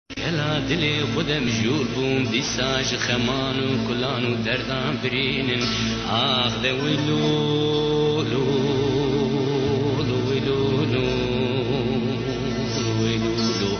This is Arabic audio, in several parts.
كلا دلي خودم جور بوم دیساج خمان و کلان و دردان برینن آخ ده ویلو لو لو ویلو لو ویلو لو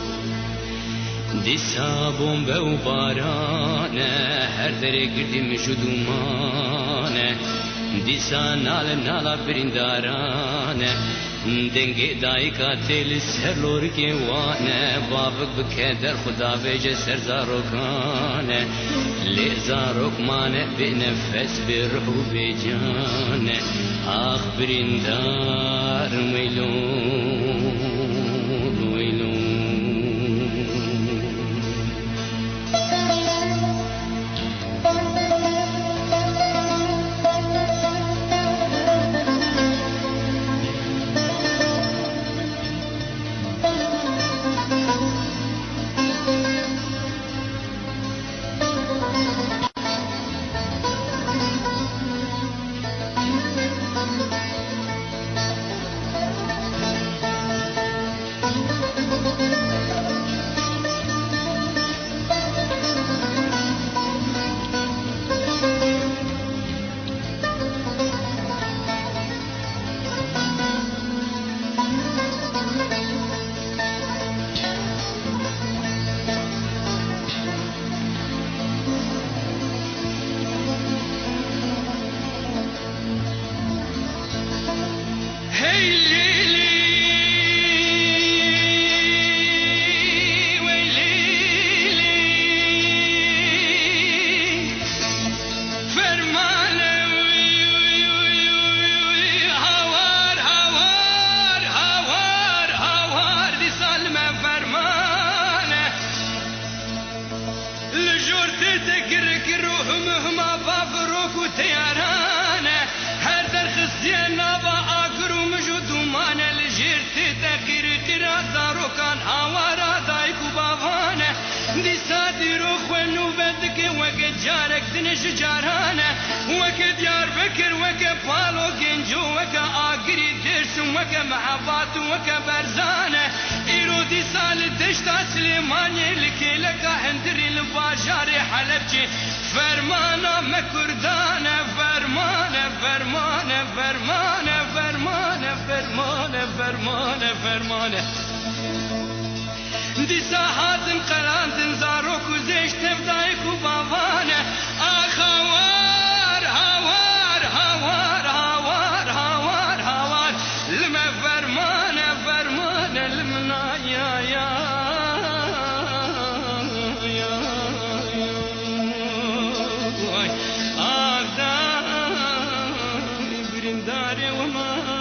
دیسا بومبه و بارانه هر دره گردیم جدومانه دیسا نالا برندارانه دنگی دایکا تیل سرلور کی وانه بابک بکدر خدا ویج سر زاروکانه لی زاروک مانه به نفس به روح و به جانه آخ برندار ویلون ویلون كان هوارا دايك وبابانه دي سادي روخ ونوبتك وك جارك دنش جارانه وك ديار بكر وك بالو جنجو وك آقري درس وك محبات وك برزانه إيرو دي سال دشتا سليماني لكي لك هندري الباجاري حلبجي فرمانه مكردانه فرمانه فرمانه فرمانه فرمانه فرمانه فرمانه فرمانه دي ساحاتن قراندن زاروك وزيش تفدايك وبابانه آخ هوار هوار هوار هوار هوار هوار لما فرمانه فرمانه لمنا يا آخ دا برنداري وما